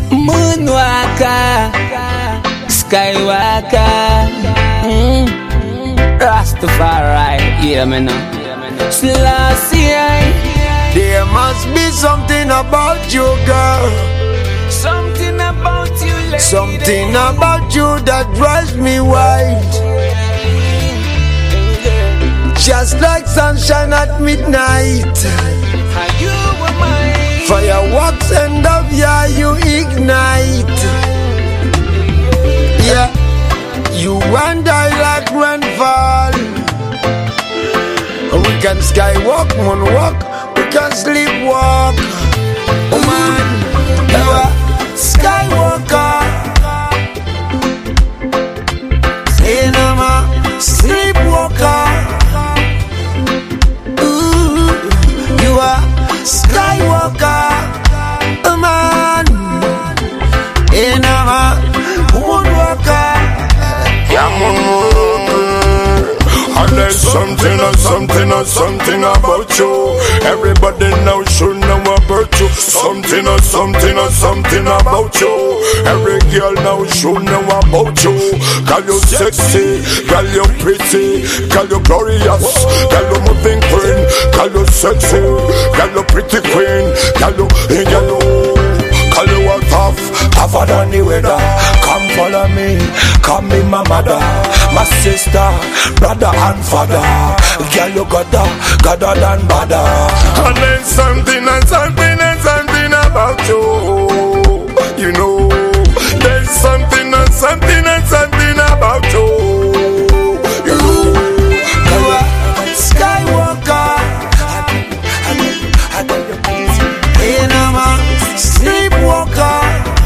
Moonwalker, Skywalker, Rastafari, yeah me now. Selassie, there must be something about you, girl. something about you, lady. Something about you that drives me wild. Just like sunshine at midnight. And you were mine. Fireworks end up, yeah, you ignite. Yeah, you and I like rainfall. We can skywalk, moonwalk, we can sleepwalk. Oh man, you are skywalker. Say no more, sleepwalker. Ooh, you are skywalker. Oh man, hey no more, moonwalker. Yeah, moonwalker. And there's something about you. Everybody now should know about you. Something about you. Every girl now should know about you. Girl, you sexy, girl, you pretty, girl, you glorious, girl, you moving queen, girl, you sexy, girl, you pretty queen, girl, you are tougher than the weather. Come follow me, come be my mother, my sister, brother and father. Girl, you gotta than bother. And there's something about you. You know, there's something about you. You are skywalker. Hey, no more sleepwalker.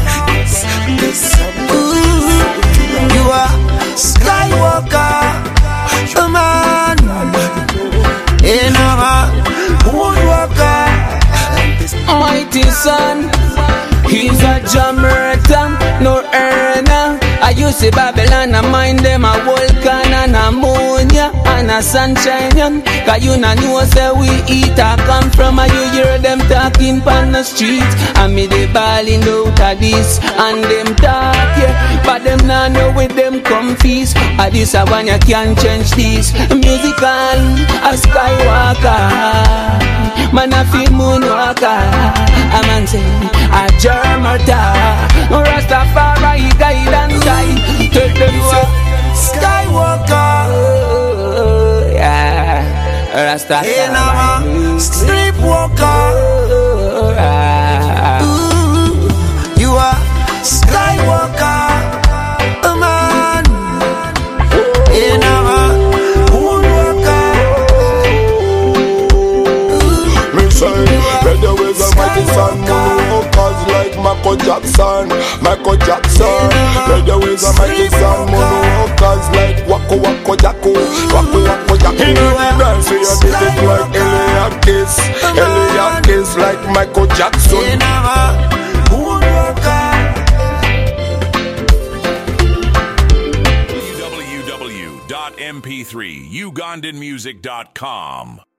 Ooh, you are skywalker. Oh man, hey, no more moonwalker. Mighty son, he's a jammerter, no earner. I use the Babylon, I mind them a volcan and ammonia and a sunshine. Cause you know say we eat or come from, and you hear them talking on the street. And me they balling out of this and them talk, yeah. But them nah know with them comfies. And this a one you can't change this. Musical, a skywalker. Man a feel moonwalker. A man say a germata. Rastafari guide and guide. Take them say skywalker. Yeah, Rastafari. Hey, no more sleepwalker. Ooh, you are skywalker. Oh man, hey, no more moonwalker. me say, better with a mighty son, moonwalkers like Michael Jackson. Better with a mighty son, moonwalkers like Wako Jacko. In the dance, we are did it like Elia Kiss like Michael Jackson. Hey, no more moonwalker. www.mp3ugandanmusic.com